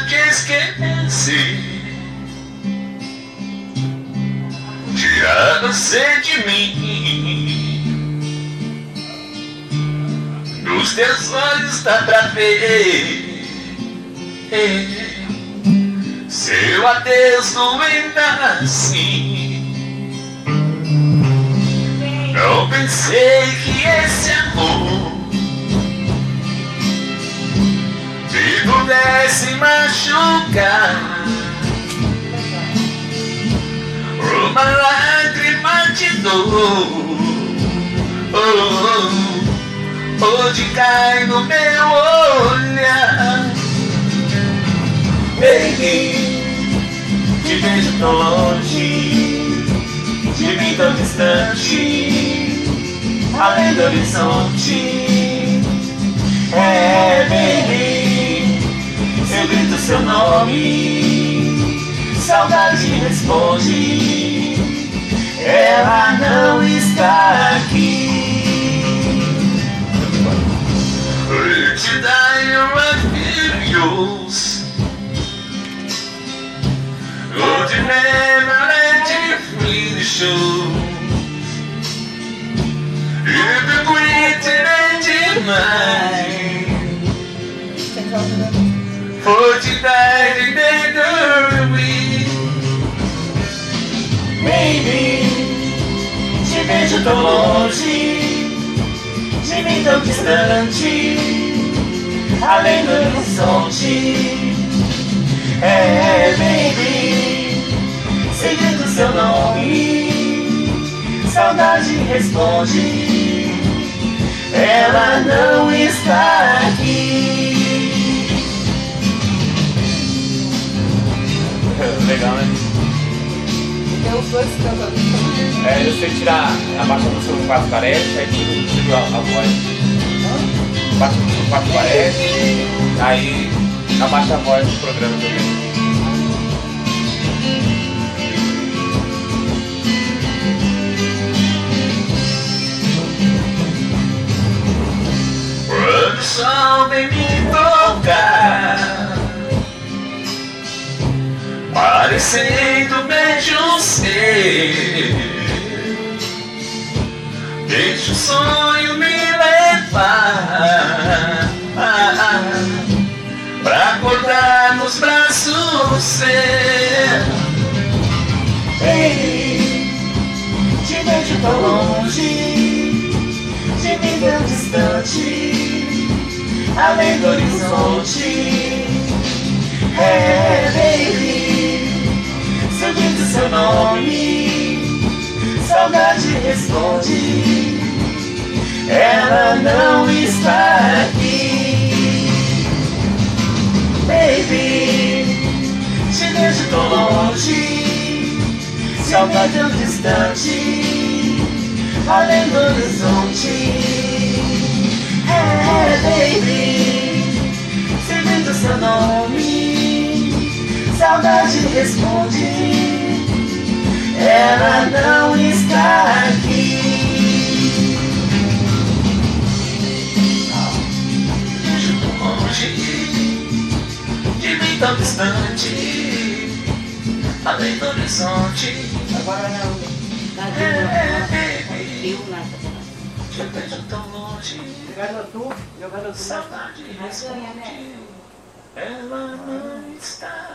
te esquecer. Tirar você de mim. Nos teus olhos dá pra ver. Seu adeus doenta assim. Não pensei que esse amor me pudesse machucar. Uma lágrima de dor hoje cai no meu olhar. Baby, te vejo tão longe, de mim tão distante, além do horizonte. Baby, eu grito seu nome, saudade responde, ela não está aqui. Te die right here yours. Would you never let you free the show? If you quit it ain't your mind. Would you die the day Baby, te vejo tão longe, de mim tão distante, além do horizonte. Baby, segredo seu nome, saudade responde, ela não está aqui. Legal, né? Tem os dois cantos ali. Eu sei tirar, abaixa no seu quarto parece, aí tira a voz. Baixa no seu quarto parece, aí abaixa a voz do programa também. Quando o sol vem me tocar, parecendo beijo seu, deixa o sonho me levar pra acordar nos braços seus. Ei, te vejo tão longe, de mim tão distante, além do horizonte. Baby, se eu grito seu nome, saudade responde, ela não está aqui. Baby, te vejo tão longe, saudade tão distante, além do horizonte. Baby, se eu grito seu nome, saudade responde, ela não está aqui. Vejo tão longe, de mim tão distante, além do horizonte. Agora não. Te vejo tão longe, Jogador tu, saudade responde, ela não está